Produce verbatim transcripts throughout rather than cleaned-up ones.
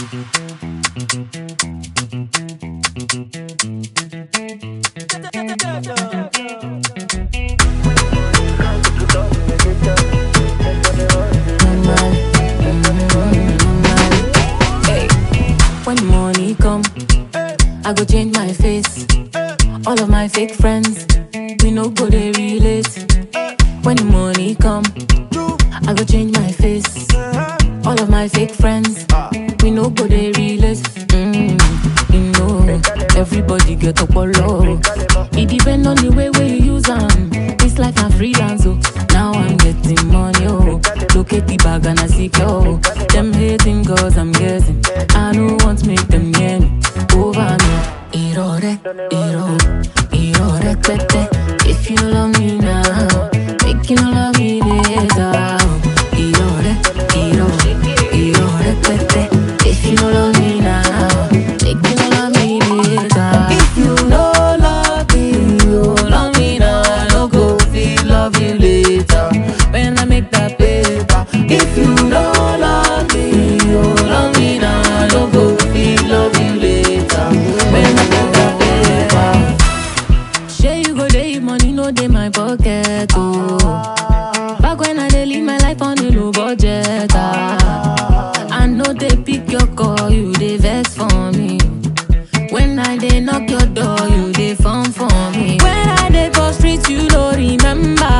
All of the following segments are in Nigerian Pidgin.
When money come, I go change my face. All of my fake friends, we no go they relate. When the money come, I go change my face. All of my fake friends, we no go they relate. Mm, you know, everybody get up a low. It depend on the way where you use them. It's like I'm freelance, oh. Now I'm getting money, oh. Look at the bag and I see, oh. Them hating cause I'm guessing. I don't want to make them near me, over me. Irore, iro, irore, tete. If you love me now, make you love me later. Irore, iro, irore, tete. If you love me now, make you love me later. If you no love me, you love me now. I no go feel love you later. When I make that paper. If you no love me, you love me now. I no go feel love you later. When I make that paper. Share you go day, money no dey my pocket, oh. Back when I dey live my life on a low budget, ah. I know they pick your call, you dey vex for me. When I dey knock your door, you dey phone for me. When I dey for streets, you don't remember.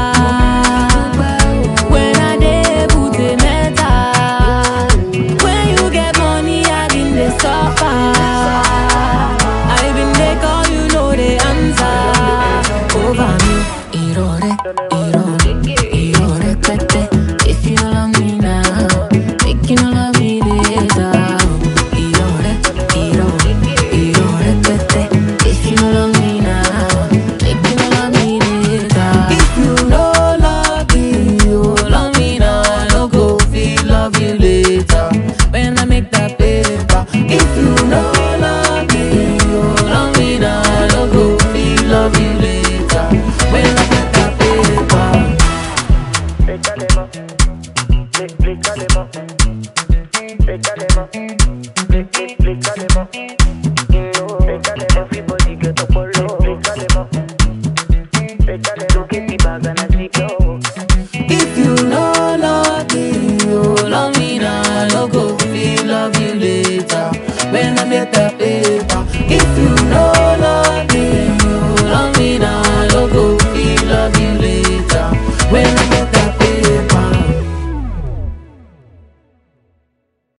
When I dey put a metal. When you get money, I been dey suffer. I been dey call, you know the answer. Over me, irore, irore, irore, tete. If you love me now, make you love me later. Irore, irore, irore, tete. If you love me now, make you love me later. If you no love me, you love me now. I no go feel love you later. When I make that paper. If you no love me, you love me now. I no go feel love you later. When I make that paper. Pécalema, pécalema, pécalema, pécalema.